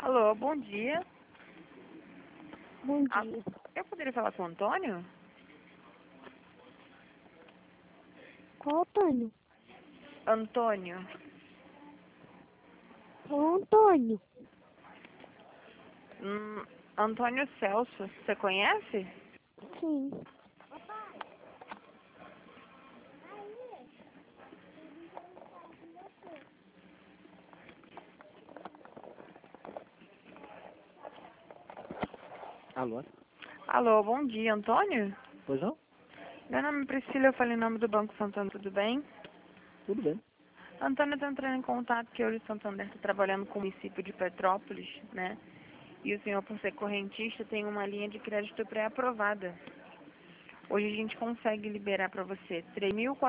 Alô, bom dia. Bom Ah, dia. eu poderia falar com o Antônio? Qual Antônio? Antônio. Qual Antônio? Antônio Celso, você conhece? Sim. Alô? Alô, bom dia, Antônio? Pois não? Meu nome é Priscila, eu falei em nome do Banco Santander, tudo bem? Tudo bem. Antônio, eu estou entrando em contato que hoje o Santander está trabalhando com o município de Petrópolis, né? E o senhor, por ser correntista, tem uma linha de crédito pré-aprovada. Hoje a gente consegue liberar para você R$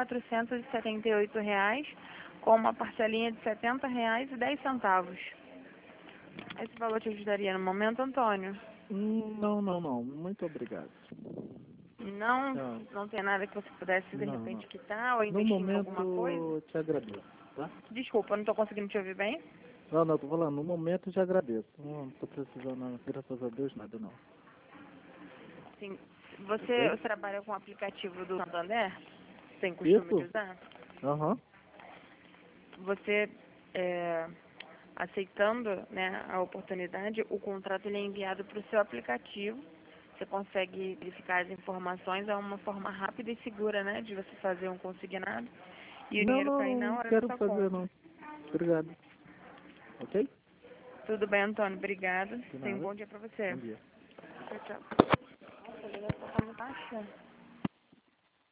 3.478 com uma parcelinha de R$ 70,10. Esse valor te ajudaria no momento, Antônio? Não. Muito obrigado. Não, Não, não tem nada que você pudesse de não. repente quitar ou No investir em alguma coisa? momento, eu te agradeço, tá? Desculpa, eu não estou conseguindo te ouvir bem. Não, tô falando, no momento eu te agradeço. Não tô precisando, graças a Deus, nada, não. Sim. Você Ok? trabalha com o aplicativo do Santander? Tem costume de Isso? usar? Aham. Você, aceitando, né, a oportunidade, o contrato ele é enviado para o seu aplicativo. Você consegue verificar as informações, é uma forma rápida e segura, né, de você fazer um consignado e o dinheiro cair na Não hora da quero sua fazer, conta. não. Obrigado. Ok? Tudo bem, Antônio? Obrigada. De Tenha um nada. bom dia para você. Bom dia. Tchau, tchau. Nossa, a ligação tá muito baixa.